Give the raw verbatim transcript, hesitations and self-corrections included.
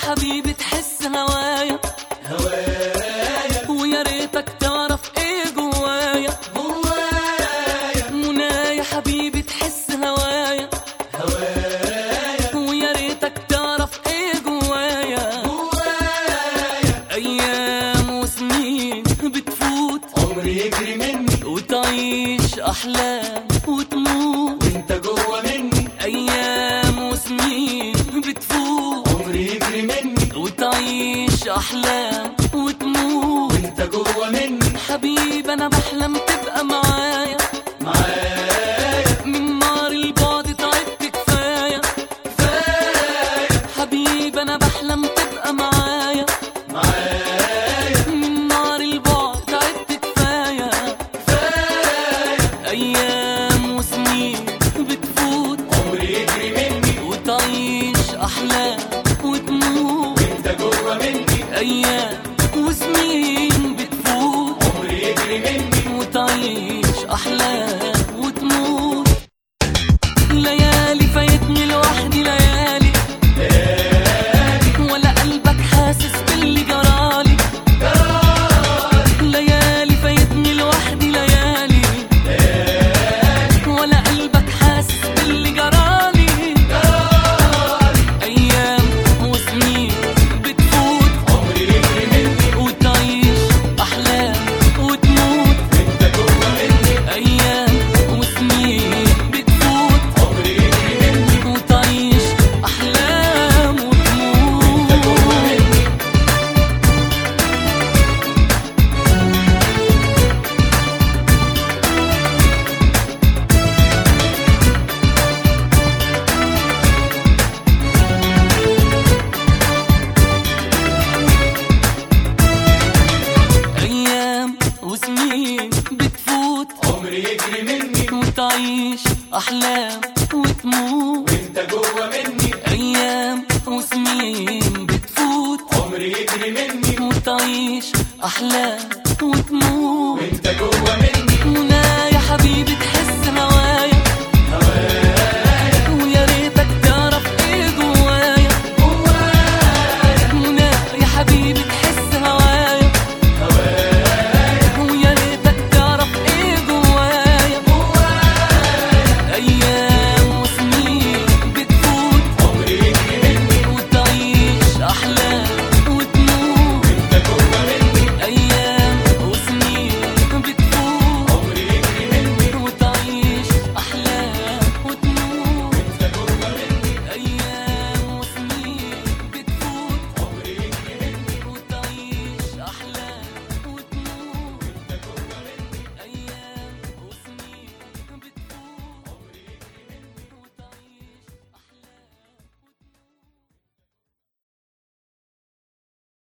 حبيبي تحس هوايا هوايا ويا ريتك تعرف ايه جوايا جوايا منايا حبيبي تحس هوايا هوايا ويا ريتك تعرف ايه جوايا جوايا ايام وسنين بتفوت عمري يجري مني وتعيش احلام وتموت وانت جوا مني ايام وسنين بتفوت عمري يجري مني وتعيش احلام وتموت وانت جوا مني حبيبي انا بحلم تبقى معايا معايا من نار البعد تعبت كفايه كفاية حبيبي انا بحلم تبقى معايا معايا من نار البعد تعبت كفايه كفاية ايام وسنين بتفوت عمري يجري مني وتعيش احلام وتموت وانت جوا مني ايام وسنين بتفوت عمري يجري مني وتعيش احلام وتموت ليالي فايتني لوحدي ليالي ولا قلبك حاسس باللي جرالي ليالي فايتني لوحدي ليالي ولا قلبك حاسس باللي جرالي ايام وسنين بتفوت عمري يجري مني وتعيش احلام وتموت وانت جوا مني ايام وسنين بتفوت عمري يجري مني وتعيش احلام وانت جوا وتموت مني ايام وسنين بتفوت عمري يجري مني وتعيش احلام وتموت وانت جوا مني ايام وسنين بتفوت عمري يجري مني وتعيش احلام